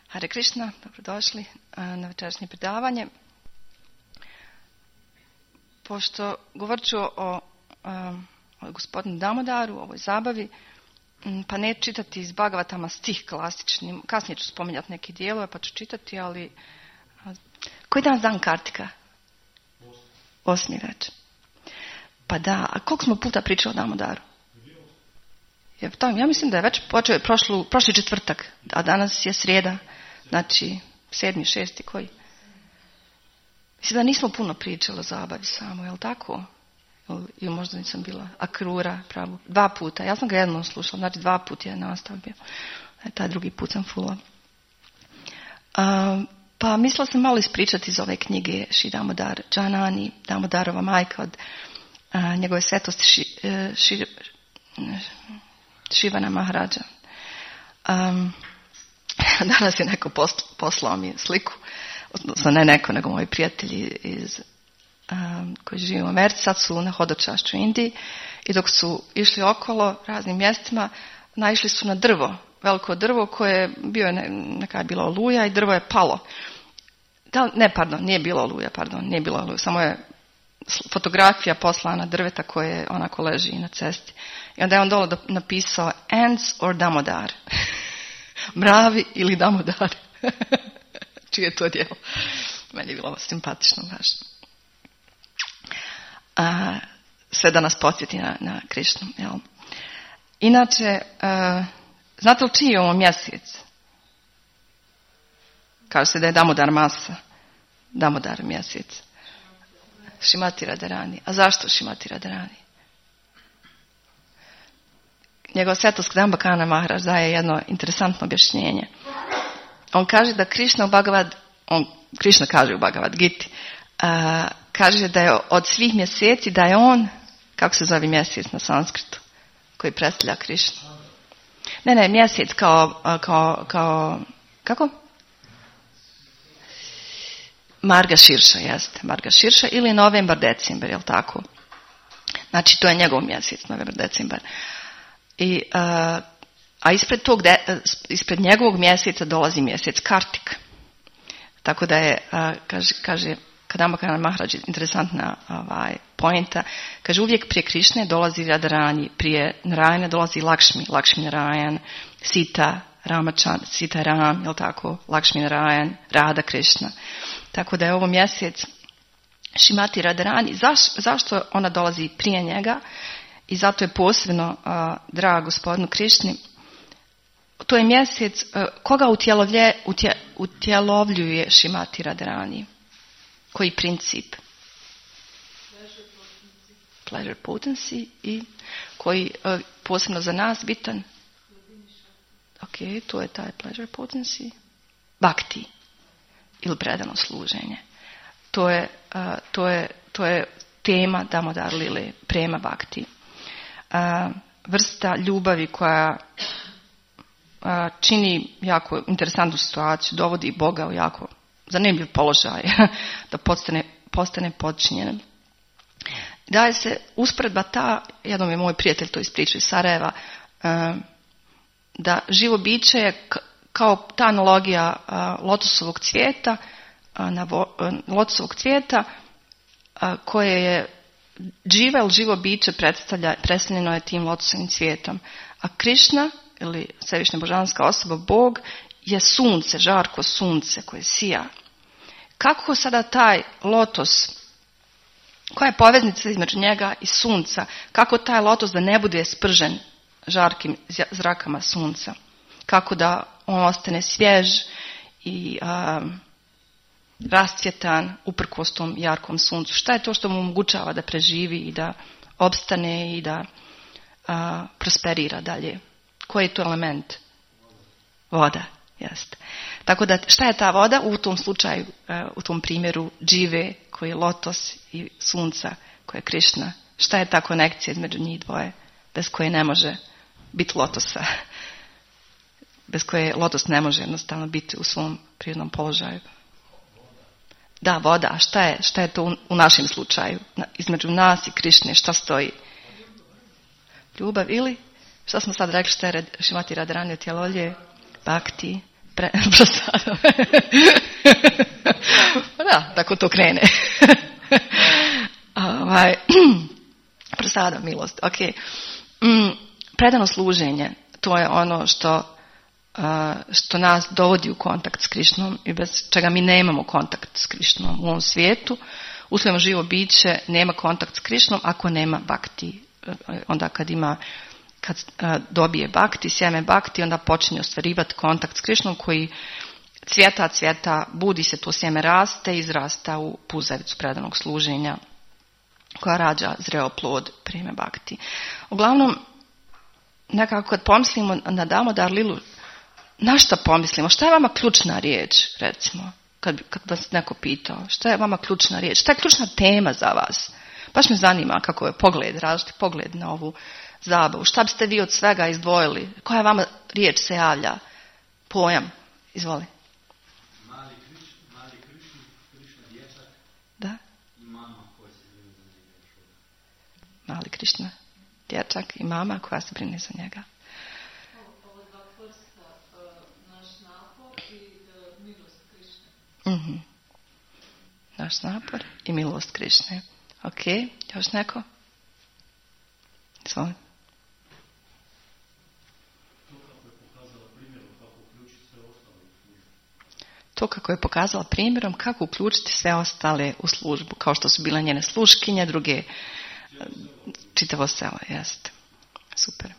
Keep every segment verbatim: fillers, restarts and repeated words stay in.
Hare Krishna, dobrodošli na večerašnje predavanje. Pošto govorit ću o, o gospodinu Damodaru, o ovoj zabavi, pa ne čitati iz Bhagavatama stih klasični, kasnije ću spominjati neke dijelove pa ću čitati, ali koji danas dan Kartika? Osmi već. Pa da, a koliko smo puta pričali o Damodaru? Ja, ja mislim da je već počeo prošlu, prošli četvrtak, a danas je srijeda, znači sedmi, šesti koji. Mislim da nismo puno pričali o zabavi samo, je li tako? Ili možda nisam bila akrura, pravo. Dva puta, ja sam ga jednom slušala, znači dva puta je nastavio bio. Taj drugi put sam fula. Uh, pa mislila sam malo ispričati iz ove knjige Šri Damodar Džanani, Damodarova majka od uh, njegove svetosti ši, uh, ši, Šivana Maharađa. Um, danas je neko posl- poslao mi sliku, odnosno ne neko, nego moji prijatelji iz, um, koji žive u Americi, sad su na hodočašću u Indiji i dok su išli okolo raznim mjestima, naišli su na drvo, veliko drvo koje je bio, ne, neka je bila oluja i drvo je palo. Da, ne, pardon, nije bilo oluja, pardon, nije bilo oluja, samo je fotografija poslana drveta koje onako leži na cesti. I onda je on dole napisao Ants or Damodar. Mravi ili Damodar. Čije je to djelo? Meni je bilo simpatično baš. A, sve da nas podsjeti na, na Krišnu. Jel? Inače, a, znate li čiji je ovo mjesec? Kaže se da je Damodar masa. Damodar mjesec. Šrimati Radharani. A zašto Šrimati Radharani? Njegov svetost Kadambakana Maharaj daje jedno interesantno objašnjenje. On kaže da Krišna u Bhagavad, on, Krišna kaže u Bhagavad Giti, uh, kaže da je od svih mjeseci da je on, kako se zove mjesec na sanskritu, koji predstavlja Krišnu. Ne, ne, mjesec kao, kao, kao kako? Margaširša, jeste, Margaširša ili novembar, decembar, jel tako? Znači, to je njegov mjesec, novembar, decembar. I, uh, a ispred, tog de, ispred njegovog mjeseca dolazi mjesec Kartik. Tako da je, uh, kaže, kaže Kadambakana Maharaj, interesantna ovaj, pointa, kaže uvijek prije Krišne dolazi Radharani, prije Narayana dolazi Lakšmi, Lakšmi Narayan, Sita, Ramachan, Sita Ram, jel tako, Lakšmi Narayan, Radha Krišna. Tako da je ovo mjesec Šrimati Radharani. Zaš, zašto ona dolazi prije njega? I zato je posebno uh, drag gospodinu Krišni. To je mjesec uh, koga utjelovlje, utje, utjelovljuje Šrimati Radharani. Koji princip? Pleasure potency. I koji uh, posebno za nas bitan? Ok, to je taj pleasure potency. Bhakti. Ili predano služenje. To je, uh, to je, to je tema Damodar Lile, prema Bhakti. Uh, vrsta ljubavi koja uh, čini jako interesantnu situaciju, dovodi Boga u jako zanimljiv položaj, da postane, postane podčinjen. Daje se usporedba ta, jednom je moj prijatelj to ispričao iz Sarajeva, uh, da živo biće je k- kao ta analogija uh, lotosovog cvijeta, uh, na vo, uh, lotosovog cvijeta uh, koje je živa ili živo biće predstavlja, predstavljeno je tim lotosovim cvijetom. A Krišna, ili svevišnja božanska osoba, Bog, je sunce, žarko sunce koje sija. Kako sada taj lotos, koja je poveznica između njega i sunca, kako taj lotos da ne bude spržen žarkim zrakama sunca? Kako da on ostane svjež i um, rascvjetan uprkos tom jarkom suncu? Šta je to što mu omogućava da preživi i da opstane i da a, prosperira dalje? Koji je to element? Voda, jest. Tako da šta je ta voda? U tom slučaju, a, u tom primjeru džive koji je lotos i sunca koji je Krišna. Šta je ta konekcija između njih dvoje? Bez koje ne može biti lotosa. Bez koje lotos ne može jednostavno biti u svom prirodnom položaju. Da, voda. A šta je, šta je to u, u našem slučaju? Na, između nas i Krišne šta stoji? Ljubav ili? Šta smo sad rekli šta je Šrimati Radharani utjelovljuje? Bhakti, pre, prasadam. Da, tako to krene. ovaj, prasadam, milost. Ok. Mm, predano služenje, to je ono što, uh, što nas dovodi u kontakt s Krišnom i bez čega mi nemamo kontakt s Krišnom u ovom svijetu. Usvojimo živo biće, nema kontakt s Krišnom ako nema bakti. Onda kad ima kad uh, dobije bakti, sjeme bakti, onda počinje ostvarivati kontakt s Krišnom koji cvjeta, cvjeta, budi se, to sjeme raste, izrasta u puzavicu predanog služenja koja rađa zreo plod prime bakti. Uglavnom, nekako kad pomislimo na Damodar Lilu, na šta pomislimo? Šta je vama ključna riječ, recimo, kad, kad vas neko pitao? Šta je vama ključna riječ? Šta je ključna tema za vas? Baš me zanima kako je pogled, različiti pogled na ovu zabavu. Šta biste vi od svega izdvojili? Koja vama riječ se javlja? Pojam. Izvoli. Mali Krišna, mali Krišna, Krišna dječak. Da. I mama koja se brine za njega. Mali Krišna dječak i mama koja se brine za njega. Ovo dva prsta, naš napor i milost Krišne. Mm-hmm. Naš napor i milost Krišne. Ok, još neko? Izvoli. To kako je pokazala primjerom kako uključiti sve ostale u službu, kao što su bile njene sluškinje, druge, čitavo selo, jeste. Super.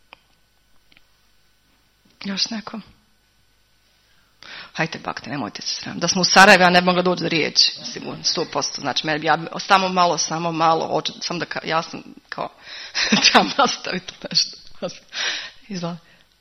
Još neko? Hajte bakte, nemojte se sram. Da smo u Sarajevu, ja ne bi mogla doći do riječi, sigurno, sto posto. Znači, ja bi, samo malo, samo malo, oči, sam da, ka, ja sam kao, trebam nastaviti nešto. Izvoli.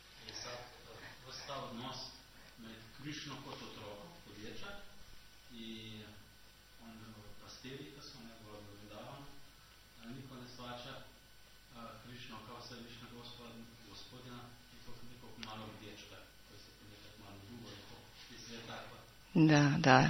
Da, da.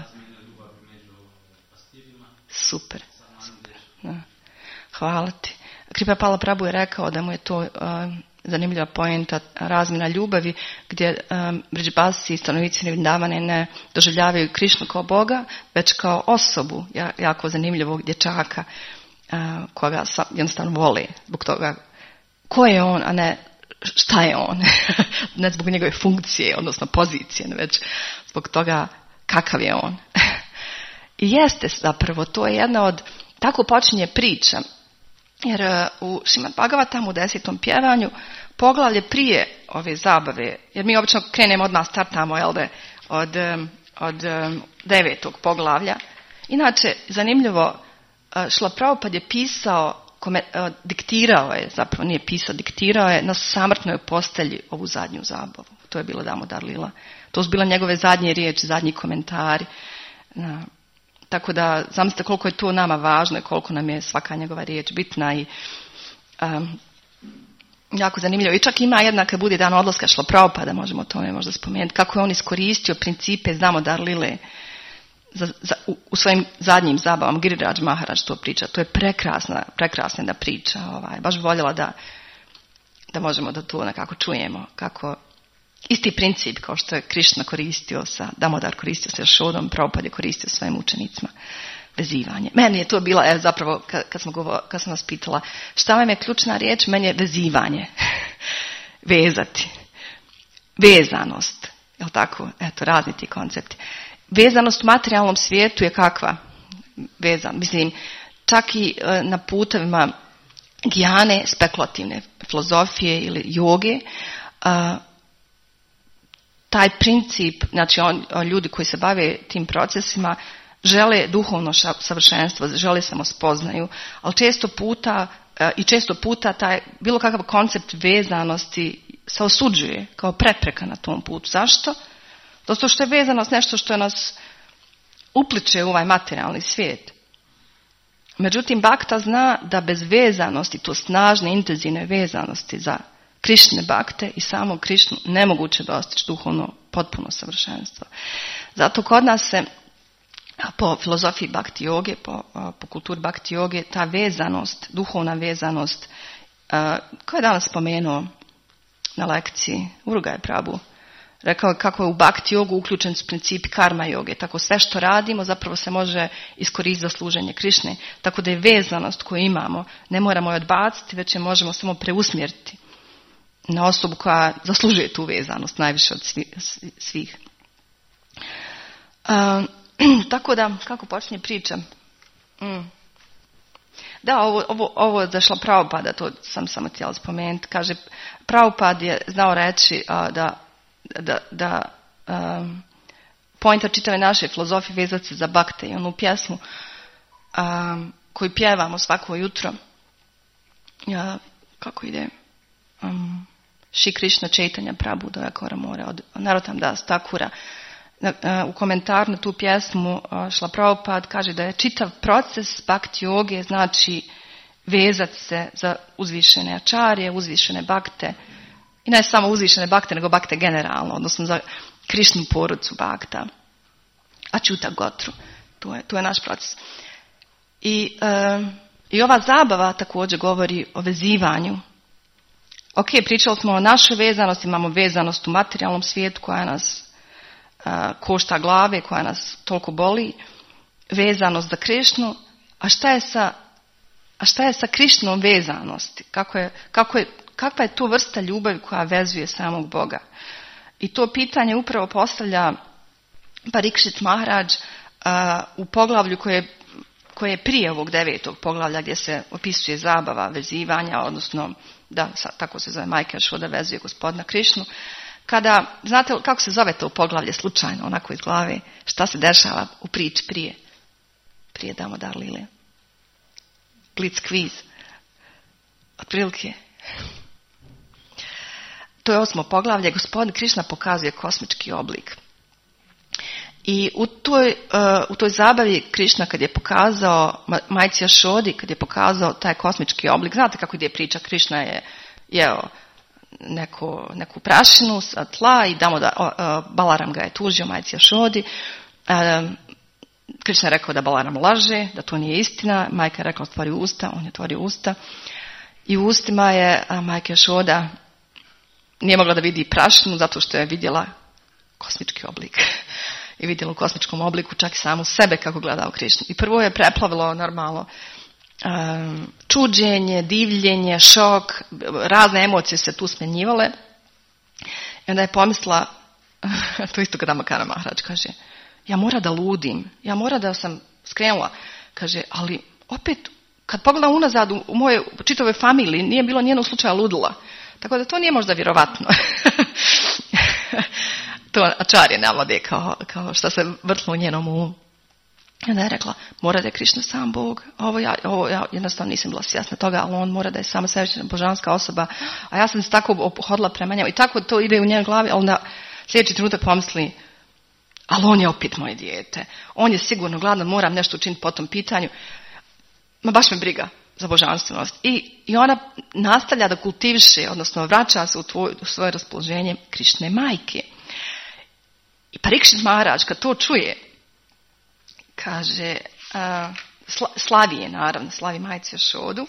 Super. Super. Da. Hvala ti. Kripa Pala Prabhu je rekao da mu je to uh, zanimljiva poenta razmjena ljubavi, gdje um, Bridžbasi i stanovnici Vrindavane ne doživljavaju Krišnu kao Boga, već kao osobu, jako zanimljivog dječaka uh, koga jednostavno vole zbog toga ko je on, a ne šta je on. Ne zbog njegove funkcije, odnosno pozicije, već zbog toga kakav je on. I jeste zapravo, to je jedna od, tako počinje priča. Jer u Šrimad Bhagavatamu u desetom pjevanju poglavlje prije ove zabave, jer mi obično krenemo odmah, startamo jel de, od, od devetog poglavlja. Inače, zanimljivo, Šrila Prabhupada je pisao, kome, diktirao je, zapravo nije pisao, diktirao je na samrtnoj postelji ovu zadnju zabavu. To je bilo Damodar Lila. To su bile njegove zadnje riječi, zadnji komentari. Na, tako da, zamislite koliko je to nama važno i koliko nam je svaka njegova riječ bitna i um, jako zanimljivo. I čak ima jedna, kad bude dan odlaska Šrila Prabhupada, možemo o tome možda spomenuti, kako je on iskoristio principe Damodar Lile za, za, u, u svojim zadnjim zabavama. Giriraj Maharaj to priča. To je prekrasna, prekrasna da priča. Ovaj. Baš bi voljela da, da možemo da to nekako čujemo. Kako isti princip kao što je Krišna koristio sa, Damodar koristio sa Šodom, Prabhupada je koristio svojim učenicima. Vezivanje. Meni je to bila, evo zapravo, kad, kad, smo govor, kad sam vas pitala, šta vam je ključna riječ, meni je vezivanje. Vezati. Vezanost. Jel' tako? Eto, razni ti koncepti. Vezanost u materijalnom svijetu je kakva? Vezan. Mislim, čak i e, na putevima gijane, spekulativne filozofije ili joge, a, taj princip, znači on, ljudi koji se bave tim procesima, žele duhovno savršenstvo, žele samospoznaju, ali često puta a, i često puta taj bilo kakav koncept vezanosti se osuđuje kao prepreka na tom putu. Zašto? Zato što je vezanost nešto što nas upliče u ovaj materijalni svijet. Međutim, Bhakta zna da bez vezanosti, to snažne, intenzivne vezanosti za Krišne bakte i samo Krišnu nemoguće dostići duhovno potpuno savršenstvo. Zato kod nas se po filozofiji Bhakti joge, po, po kulturi Bhakti joge, ta vezanost, duhovna vezanost, koja je danas spomenuo na lekciji Urugaj Prabhu, Rekao je kako je u bhakti jogu uključen s principi karma joge. Tako sve što radimo zapravo se može iskoristiti za služenje Krišne. Tako da je vezanost koju imamo ne moramo je odbaciti, već je možemo samo preusmjeriti na osobu koja zaslužuje tu vezanost najviše od svih. Um, tako da, kako počinje priča? Mm. Da, ovo, ovo, ovo je zašla Prabhupada, to sam samo htjela spomenuti. Kaže, Prabhupada je znao reći a, da, da, da um, pointa čitave naše filozofije vezati se za bhakte i onu pjesmu um, koju pjevamo svako jutro. Ja, kako ide? Um, Shri Krishna Chaitanya Prabhu Dayakara Mora od Narottam Das Thakura. U komentaru na tu pjesmu Šla Prabhupada kaže da je čitav proces bhakti joge znači vezati se za uzvišene ačarje, uzvišene bhakte i ne samo uzvišene bhakte nego bhakte generalno, odnosno za Krišnu porodcu bhakta. Ačuta Gotru. To je, to je naš proces. I, uh, i ova zabava također govori o vezivanju. Ok, pričali smo o našoj vezanosti, imamo vezanost u materijalnom svijetu koja nas uh, košta glave, koja nas toliko boli, vezanost za Krišnu, a šta je sa, a šta je sa Krišnom vezanosti? Kako je, kako je, kakva je to vrsta ljubavi koja vezuje samog Boga? I to pitanje upravo postavlja Parikšit Maharaj uh, u poglavlju koje, koje je prije ovog devetog poglavlja gdje se opisuje zabava, vezivanja, odnosno da, tako se zove Majka Jašoda vezuje gospodina Krišnu. Kada, znate kako se zove to poglavlje slučajno, onako iz glave, šta se dešava u priči prije, prije Damodar Lile? Blitz quiz. Otprilike. To je osmo poglavlje, gospodin Krišna pokazuje kosmički oblik. I u toj, uh, u toj zabavi Krišna kad je pokazao Majci Jašodi, kad je pokazao taj kosmički oblik, znate kako ide priča, Krišna je jeo neko, neku prašinu sa tla i damo da, uh, Balaram ga je tužio Majci Jašodi. Uh, Krišna je rekao da Balaram laže, da to nije istina, Majka je rekla otvori usta, on je otvorio usta i u ustima je uh, Majka Jašoda nije mogla da vidi prašinu zato što je vidjela kosmički oblik. I vidjela u kosmičkom obliku čak i samu sebe kako gleda u Krišnu. I prvo je preplavilo normalno um, čuđenje, divljenje, šok, razne emocije se tu smenjivale. I onda je pomisla, to isto kada Makana Maharaj kaže, ja mora da ludim, ja mora da sam skrenula. Kaže, ali opet, kad pogledam unazad u, u moje čitave familiji, nije bilo nijednog slučaja ludila. Tako da to nije možda vjerovatno. To Ačarje navode kao, kao što se vrtlo u njenom umu. I onda je rekla, mora da je Krišna sam Bog. Ovo ja, ovo ja jednostavno nisam bila svjesna toga, ali on mora da je samo svevišnja božanska osoba. A ja sam se tako obhodila prema njemu. I tako to ide u njenoj glavi, ali onda sljedeći trenutak pomisli, ali on je opet moje dijete. On je sigurno gladan, moram nešto učiniti po tom pitanju. Ma baš me briga za božanstvenost. I, i ona nastavlja da kultiviše, odnosno vraća se u, tvoj, u svoje raspoloženje Krišne majke. I Parikšit Maharaj kad to čuje, kaže, uh, sla, slavi je naravno, slavi Majci Jašodu.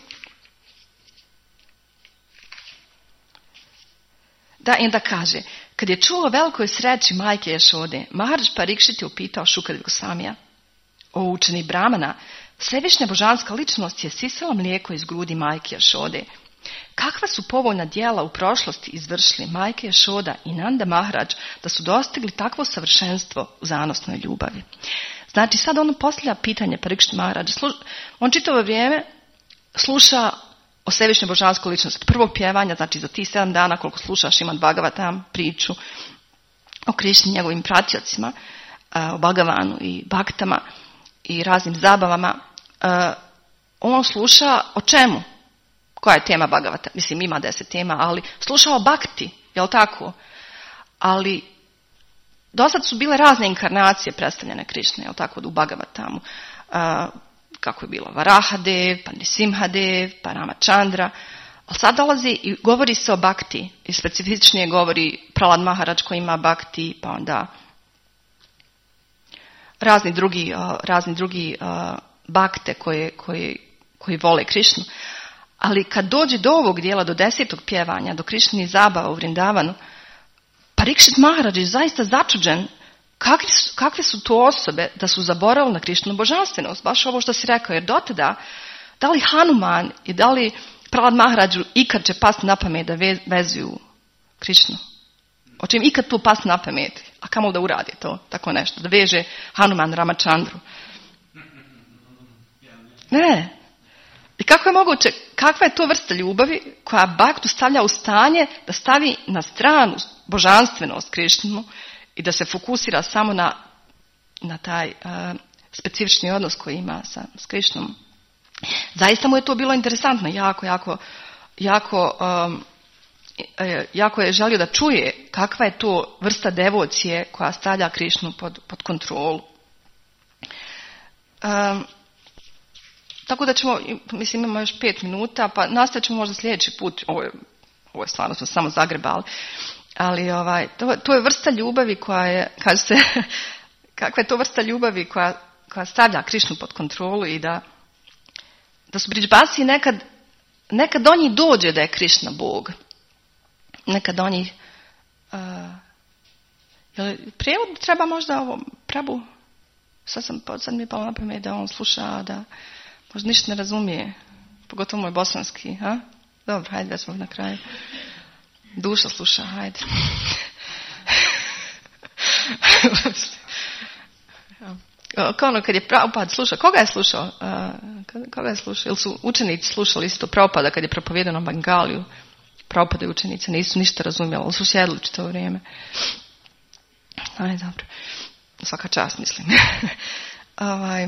Da, i onda kaže, kad je čuo velikoj sreći Majke Jašode, Maharaj Parikšit je upitao Šukadeva Gosvamija, o učeni Brahmana, svevišnja božanska ličnost je sisala mlijeko iz grudi Majke Jašode. Kakva su povoljna djela u prošlosti izvršili Majke Jašoda i Nanda Maharaj da su dostigli takvo savršenstvo u zanosnoj ljubavi? Znači sad on postavlja pitanje Parikšit Maharaj. On čitavo vrijeme sluša o svevišnjoj božanskoj ličnosti. Prvog pjevanja, znači za tih sedam dana koliko slušaš Šrimad Bhagavatam priču o Krišni, njegovim pratiocima, o Bhagavanu i Bhaktama i raznim zabavama. On sluša o čemu? Koja je tema Bhagavata? Mislim, ima deset tema, ali slušao Bhakti, jel tako? Ali do sad su bile razne inkarnacije predstavljene Krišne, jel tako, u Bhagavatamu. Uh, kako je bilo Varahadev, pa Nisimhadev, pa Ramachandra. Ali sad dolazi i govori se o Bhakti. I specifičnije govori Prahlad Maharaj koji ima Bhakti, pa onda razni drugi, uh, razni drugi uh, Bhakte koje, koje, koji vole Krišnu. Ali kad dođe do ovog dijela, do desetog pjevanja, do Krišnih zabava u Vrindavanu, Parikšit Maharaj je zaista začuđen kakve su, kakve su to osobe da su zaboravili na Krišninu božanstvenost. Baš ovo što si rekao, jer dotada da li Hanuman i da li Prahlad Maharaju ikad će pasti na pamet da vezuju Krišnu? Hoće im ikad to pasti na pamet? A kamo da uradi to, tako nešto, da veže Hanuman Ramachandru? Ne. I kako je moguće, kakva je to vrsta ljubavi koja Bhaktu stavlja u stanje da stavi na stranu božanstvenost Krišnu i da se fokusira samo na, na taj uh, specifični odnos koji ima sa, s Krišnom. Zaista mu je to bilo interesantno, jako, jako, jako, um, jako je želio da čuje kakva je to vrsta devocije koja stavlja Krišnu pod, pod kontrolu. Um, tako da ćemo, mislim imamo još pet minuta, pa nastavit ćemo možda sljedeći put, ovo je, ovo je stvarno smo samo zagrebali, ali ovaj, to, to je vrsta ljubavi koja je, kaže se, kakva je to vrsta ljubavi koja, koja stavlja Krišnu pod kontrolu i da da su Bridžbasi nekad, nekad do njih dođe da je Krišna Bog. Nekad do njih... Uh, jel prijevod treba možda ovo Prabhu? Sad, sam, sad mi je palo na pamet da on sluša, da možda ništa ne razumije. Pogotovo moj bosanski. Ha? Dobro, hajde, već smo na kraju. Duša sluša, hajde. Kao ono kad je Prabhupada slušao, koga je slušao? Uh, koga je slušao? Ili su učenici slušali isto Prabhupada kad je propovijedano Bengaliju? Prabhupada i učenice nisu ništa razumjeli, ali su sjedli čitavo vrijeme. Aj, dobro. Svaka čast, mislim. ovaj.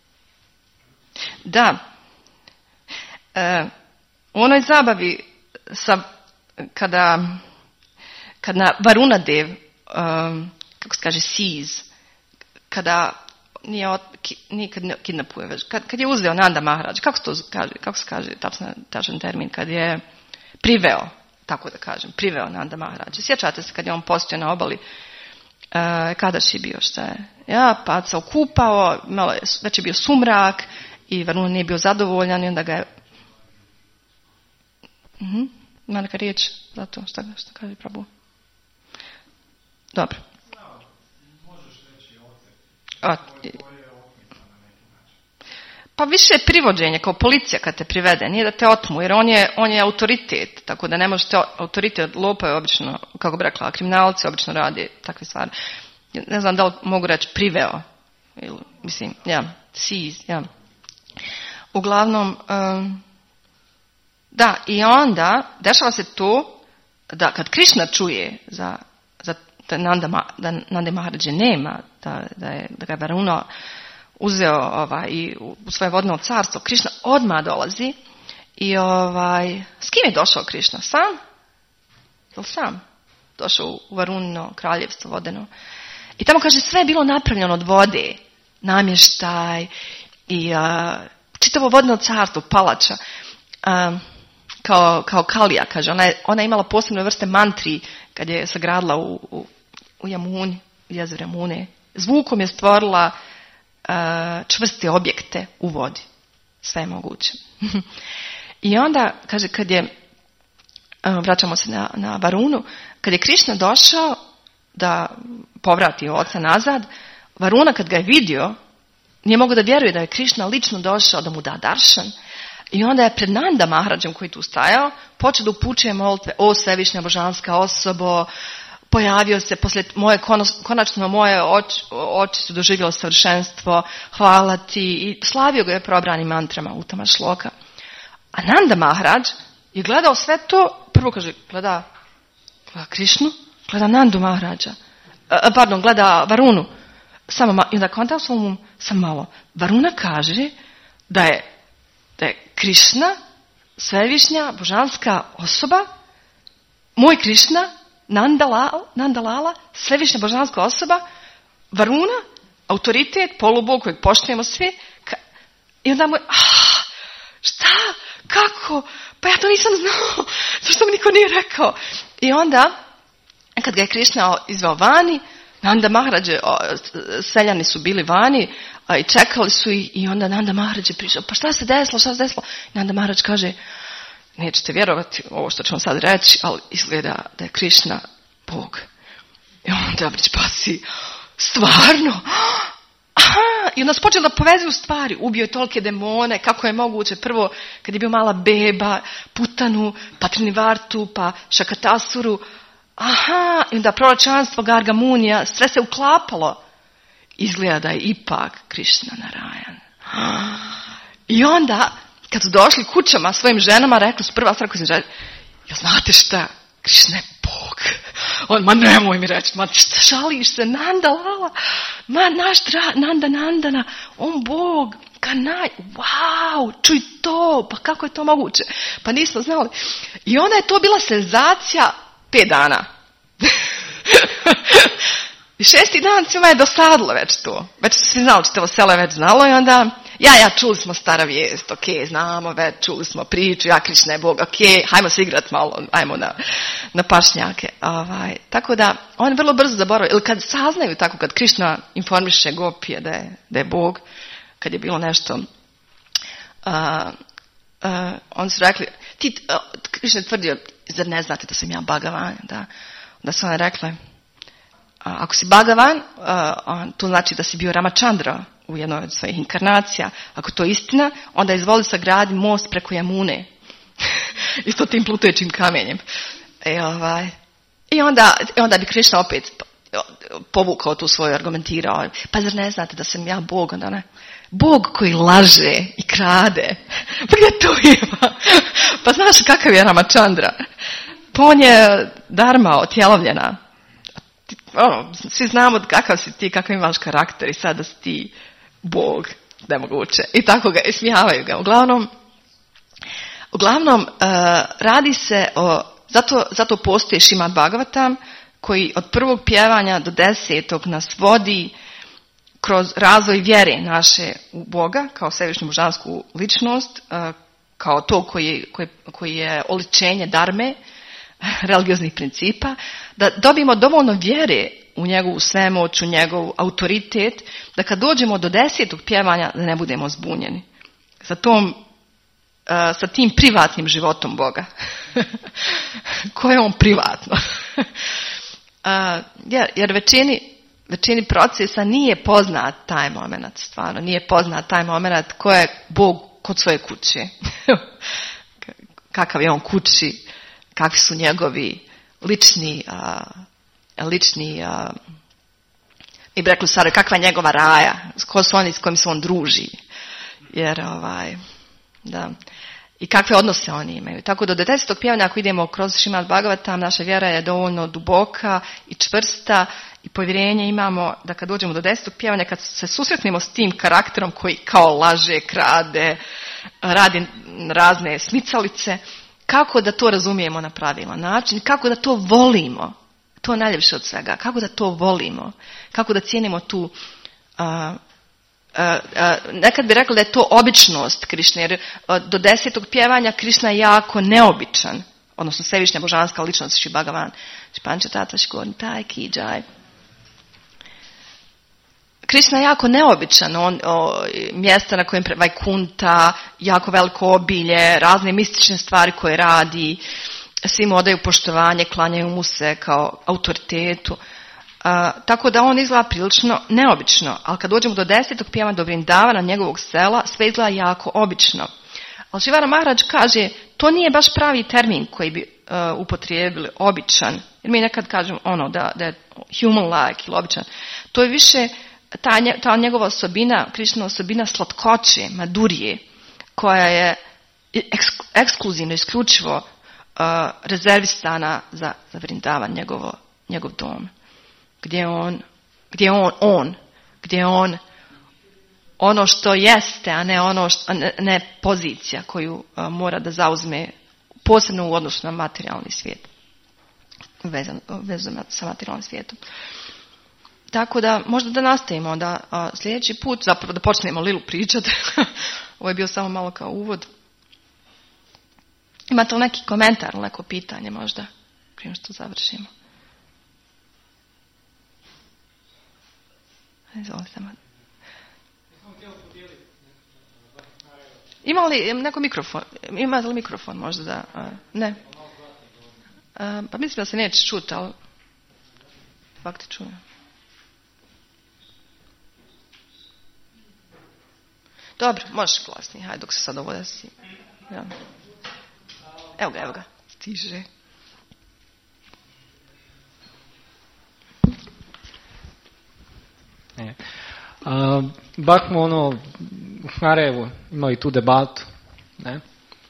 Da. Uh, u onoj zabavi sa, kada, kad na Varunadev, um, kako se kaže, sees, kada nije, od, ki, nije kad kidnapuje, već kad, kad je uzeo Nanda Maharaj, kako se to kaže, kako se kaže, tačan, tačan termin, kad je priveo, tako da kažem, priveo Nanda Maharaj. Sjećate se kad je on postio na obali, uh, kada si bio, šta je, ja, pa se okupao, malo je, već je bio sumrak i Varuna nije bio zadovoljan i onda ga je, uh-huh. Ima neka riječ za to, šta, šta kaže Prabhu? Dobro. A, pa više je privođenje kao policija kad te privede, nije da te otmu, jer on je, on je autoritet, tako da ne možete, autoritet lopa je obično, kako bi rekla, kriminalci obično radi takve stvari. Ne znam da li mogu reći priveo, ili, mislim, ja, seize, ja. Uglavnom, um, da, i onda dešava se to da kad Krišna čuje za, za da Nanda, da Nanda Maharađe nema, da, da, je, da ga je Varuna uzeo ovaj, i u svoje vodno carstvo, Krišna odmah dolazi i ovaj, s kim je došao Krišna? Sam? Jel sam? Došao u Varunino kraljevstvo vodeno. I tamo kaže sve je bilo napravljeno od vode, namještaj i uh, čitavo vodno carstvo, palača, uh, kao, kao Kalija, kaže, ona je, ona je imala posebne vrste mantri kad je sagradila u, u, u Jamuni, u jezeru Jamune. Zvukom je stvorila uh, čvrste objekte u vodi. Sve je moguće. I onda, kaže, kad je, uh, vraćamo se na, na Varunu, kad je Krišna došao da povrati oca nazad, Varuna kad ga je vidio, nije mogao da vjeruje da je Krišna lično došao da mu da daršan. I onda je pred Nanda Maharađem koji tu stajao, počeo da upućuje molitve, o svevišnja božanska osobo, pojavio se, poslije moje, konačno moje oči, oči su doživjelo savršenstvo, hvala ti, i slavio ga je probranim mantrama u tama šloka. A Nanda Maharaj je gledao sve to, prvo kaže, gleda, gleda Krišnu, gleda Nandu Maharađa, uh, pardon, gleda Varunu, samo ma, i onda kontao sam mu, sam malo, Varuna kaže da je da je Krišna, svevišnja, božanska osoba, moj Krišna, Nandalala, Nandalala, svevišnja božanska osoba, Varuna, autoritet, polubog kojeg poštujemo svi. Ka, I onda mu je, ah, šta, kako, pa ja to nisam znao, zašto mi niko nije rekao. I onda, kad ga je Krišna izveo vani, Nanda Maharađe, seljani su bili vani a, i čekali su i, i onda Nanda Maharađe prišao, pa šta se desilo, šta se desilo? Nanda Maharađ kaže, nećete vjerovati ovo što ću vam sad reći, ali izgleda da je Krišna Bog. I on treba reći, pa si, stvarno? Aha, i onda su počeli da povezuju stvari. Ubio je tolike demone, kako je moguće. Prvo, kad je bio mala beba, Putanu, pa Trinivartu, pa Šakatasuru. Aha, i onda proročanstvo Gargamunija, sve se uklapalo. Izgleda da je ipak Krišna Narayan. I onda, kad su došli kućama svojim ženama, rekli su prva stvar koju sam želi, jel znate šta? Krišna je Bog. On, ma nemoj mi reći, ma šta žališ se, Nanda Lala, ma naš dra, Nanda Nandana, on Bog, kanaj, wow, čuj to, pa kako je to moguće? Pa nismo znali. I onda je to bila senzacija pet dana. I šesti dan svima je dosadilo već to. Već su svi znali, čitavo selo je već znalo i onda, ja, ja, čuli smo stara vijest, ok, znamo već, čuli smo priču, ja, Krišna je Bog, ok, hajmo se igrat malo, hajmo na, na pašnjake. Ovaj, tako da, on vrlo brzo zaboravio, ili kad saznaju tako, kad Krišna informiše gopije da je, da je Bog, kad je bilo nešto, uh, uh, oni su rekli, ti, uh, Krišna je tvrdio, zar ne znate da sam ja Bhagavan, da, da su one rekle, ako si Bhagavan, to znači da si bio Ramachandra u jednoj od svojih inkarnacija. Ako to je istina, onda izvoli sagradi most preko Jamune. Isto tim plutujućim kamenjem. I, ovaj, i onda, onda bi Krišna opet povukao tu svoju argumentirao. Pa zar ne znate da sam ja Bog? Onda ne. Bog koji laže i krade. Pa gdje to ima? Pa znaš kakav je Ramachandra? Pa on je dharma otjelovljena. Ono, svi znamo kakav si ti, kakav imaš karakter i sada si ti Bog, nemoguće. I tako ga ismijavaju ga. Uglavnom, uglavnom uh, radi se o, zato, zato postoji Šrimad Bhagavatam koji od prvog pjevanja do desetog nas vodi kroz razvoj vjere naše u Boga kao svevišnju božansku ličnost, uh, kao to koji, koji, koji je oličenje darme, religioznih principa, da dobijemo dovoljno vjere u njegovu svemoć, u njegov autoritet, da kad dođemo do desetog pjevanja da ne budemo zbunjeni. Sa, tom, uh, sa tim privatnim životom Boga. Ko je on privatno? uh, jer jer većini, većini procesa nije poznat taj moment, stvarno. Nije poznat taj moment ko je Bog kod svoje kuće. Kakav je on kući, kakvi su njegovi lični, uh, lični uh, mi bi rekli stvari, kakva je njegova raja, ko su oni s kojim se on druži, jer ovaj, da, i kakve odnose oni imaju. Tako da do desetog pjevanja, ako idemo kroz Šrimad Bhagavatam, naša vjera je dovoljno duboka i čvrsta i povjerenje imamo da kad dođemo do desetog pjevanja, kad se susretnemo s tim karakterom koji kao laže, krade, radi razne smicalice, kako da to razumijemo na pravilan način, kako da to volimo, to je najljepše od svega, kako da to volimo, kako da cijenimo tu, uh, uh, uh, nekad bi rekla da je to običnost Krišne, jer uh, do desetog pjevanja Krišna je jako neobičan, odnosno svevišnja božanska ličnost Šri Bhagavan, Španča Tata Škorn, Taj Ki Jai. Krišna je jako neobičan, on, o, mjesta na kojem Vajkunta, jako veliko obilje, razne mistične stvari koje radi, svi mu odaju poštovanje, klanjaju mu se kao autoritetu. A, tako da on izgleda prilično neobično, ali kad dođemo do desetog pjevanja do Vrindavana, njegovog sela, sve izgleda jako obično. Ali Šivara Maharaj kaže, to nije baš pravi termin koji bi uh, upotrijebili, običan, jer mi nekad kažemo ono da, da je human-like ili običan. To je više ta, ta njegova osobina, Krišnina osobina slatkoće, madurije, koja je eks, ekskluzivno, isključivo uh, rezervisana za, za Vrindavan, njegovo, njegov dom. Gdje on, gdje on, on, gdje on ono što jeste, a ne ono što, ne, ne pozicija koju uh, mora da zauzme, posebno u odnosu na materijalni svijet, vezan, vezan sa materijalnim svijetom. Tako da, možda da nastavimo da a, sljedeći put, zapravo da počnemo Lilu pričati. Ovo je bio samo malo kao uvod. Imate li neki komentar, neko pitanje možda, prije što završimo? Izvolite. Ima li neko mikrofon? Imate li mikrofon možda da... A, ne. A, pa mislim da se neće čuti, ali... Bhakti čuje. Dobro, možeš glasnije, hajde dok se sad ovo desi. Ja. Evo ga, evo ga. Stiže. Ne. A, bak smo ono u Hnarevu imali tu debatu. Ne?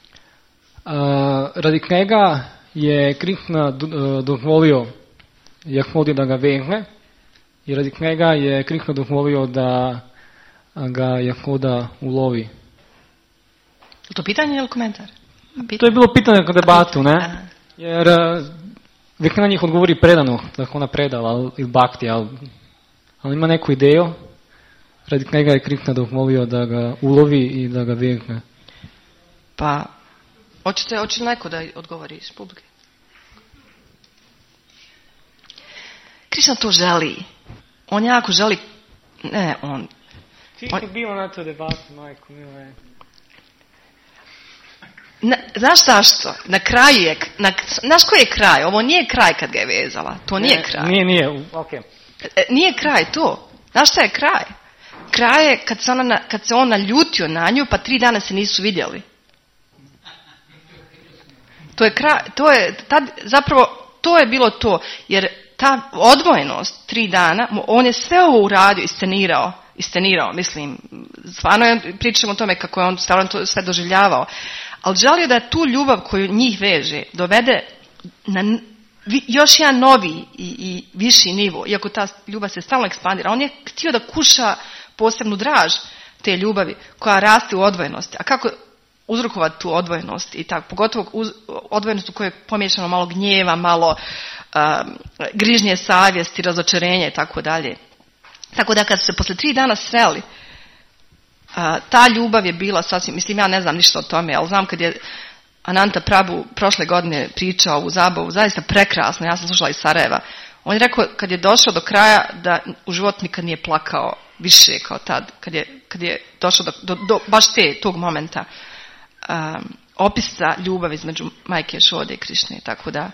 A, radi njega je Krishna dozvolio Jahodi da ga veže i radi njega je Krishna dozvolio da ga Jahoda ulovi. To pitanje ili komentar? Pitanje. To je bilo pitanje kod debatu, ne? Jer većina njih odgovori predano, da ona predala ili bhakti, ali, ali ima neku ideju. Radi njega je Krishna dozvolio da ga ulovi i da ga veže. Pa, hoćete, hoće neko da odgovori iz publike? Krishna to želi. On jako želi, ne, on... Ti si bio na to debatu, majko, mile. Na, znaš šta što? Na kraju je, na, znaš koji je kraj? Ovo nije kraj kad ga je vezala. To nije ne, kraj. Nije, nije, ok. E, nije kraj to. Znaš šta je kraj? Kraj je kad se, ona, kad se on naljutio na nju, pa tri dana se nisu vidjeli. To je kraj, to je, tad, zapravo, to je bilo to. Jer ta odvojenost, tri dana, on je sve ovo uradio, iscenirao. Iscenirao, mislim, stvarno je, pričamo o tome kako je on stvarno to sve doživljavao. Ali želio da tu ljubav koju njih veže dovede na još jedan novi i, i viši nivo, iako ta ljubav se stalno ekspandira. On je htio da kuša posebnu draž te ljubavi koja raste u odvojenosti. A kako uzrokovati tu odvojenost i tako, pogotovo uz, odvojenost u kojoj je pomiješano malo gnjeva, malo um, grižnje savjesti, razočarenje i tako dalje. Tako da kad su se posle tri dana sreli, a, ta ljubav je bila sasvim, mislim ja ne znam ništa o tome, ali znam kad je Ananta Prabhu prošle godine pričao u zabavu, zaista prekrasno, ja sam slušala iz Sarajeva. On je rekao kad je došao do kraja da u životu nikad nije plakao više kao tad, kad je, kad je došao do, do, do baš te, tog momenta um, opisa ljubavi između Majke Ješode i Krišne, tako da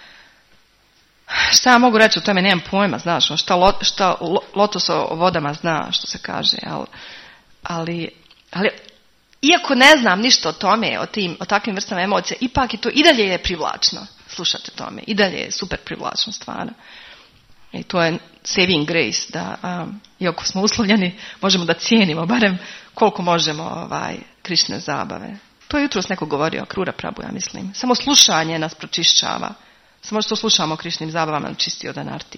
šta ja mogu reći o tome, nemam pojma, znaš, šta, lo, šta Lotos o vodama zna, što se kaže, ali, ali, ali iako ne znam ništa o tome, o, tim, o takvim vrstama emocija, ipak je to i dalje je privlačno slušati o tome, i dalje je super privlačno stvarno. I to je saving grace, da um, iako smo uslovljeni, možemo da cijenimo, barem koliko možemo ovaj, Krišne zabave. To je jutros neko govorio, Krura Prabhu, ja mislim. Samo slušanje nas pročišćava. Samo što slušamo o Krišnim zabavama čisti od Anarti.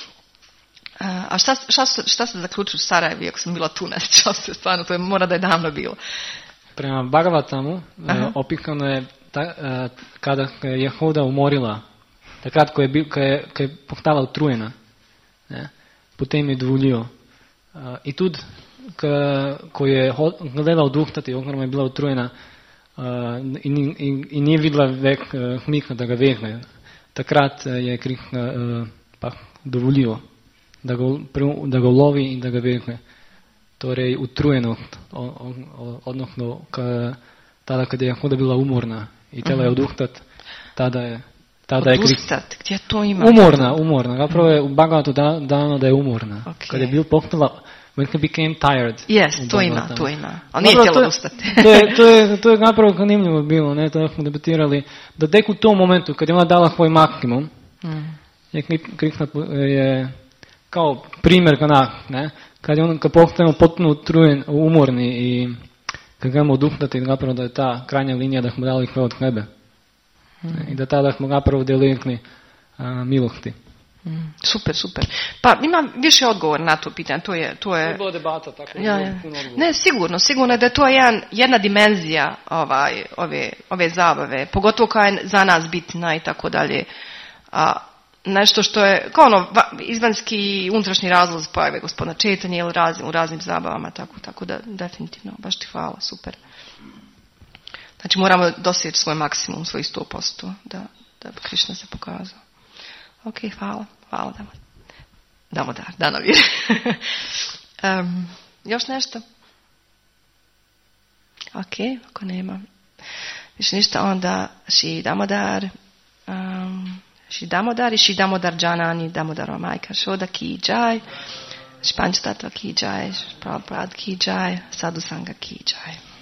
A šta, šta, šta se zaključio u Sarajevi, ako sam bila tu, ne sjećam se, stvarno, to je, mora da je davno bilo. Prema Bhagavatamu opisano je ta, kada je Jahoda umorila, takrat, ko je, bil, ko je, ko je postala utrujena, ne, potem je dovolil. In tudi, ko, ko je gledala oduhtati, oziroma je bila utrujena in, in, in ni videla več hmika, da ga vegne, takrat je Krishna uh, pa dovolil, da ga, da ga lovi in da ga vegne. Torej, utrujenost, odnosno tada kad je Jahoda bila umorna i htjela je oduhtati, tada je tada je Krishna. Gdje to ima? Umorna, umorna. Zapravo je u Bhagavatu da, dano da je umorna. Okay. Kad je bil postala, when he became tired. Yes, to ima, to ima. Ali nije htjela odustati. To je, to je, to je zapravo zanimljivo bilo, ne, to smo debatirali, da tek u tom momentu, kad je ona dala svoj maksimum, mm. je Krishna je kao primjer kana, ne, kad je on, kad postajemo potpuno utrujen, umorni i kad gremo oduhnati, zapravo da je ta krajnja linija da smo dali sve od sebe. Mm. I da tada smo zapravo delekli milosti. Mm, super, super. Pa ima više odgovor na to pitanje. To je, to je... To je debata, tako ja, ja. Ne, sigurno, sigurno da je to jedan, jedna dimenzija ovaj, ove, ove zabave, pogotovo koja je za nas bitna i tako dalje. A nešto što je, kao ono, izvanjski i unutrašnji razlog pojave gospodina Četanja ili raznim, u raznim zabavama, tako, tako da definitivno, baš ti hvala, super. Znači moramo dosjeći svoj maksimum, svoj sto posto da, da bi Krišna se pokazao. Ok, hvala, hvala damo. Damo dar, da navire. um, još nešto? Ok, ako nema više ništa, onda ši damo dar. Um, Shri Damodar, Shri Damodar Janani, Damodar Maika Shoda ki jai, Panchatattva ki jai, Prabhupada ki jai, Sadhu Sangha ki jai.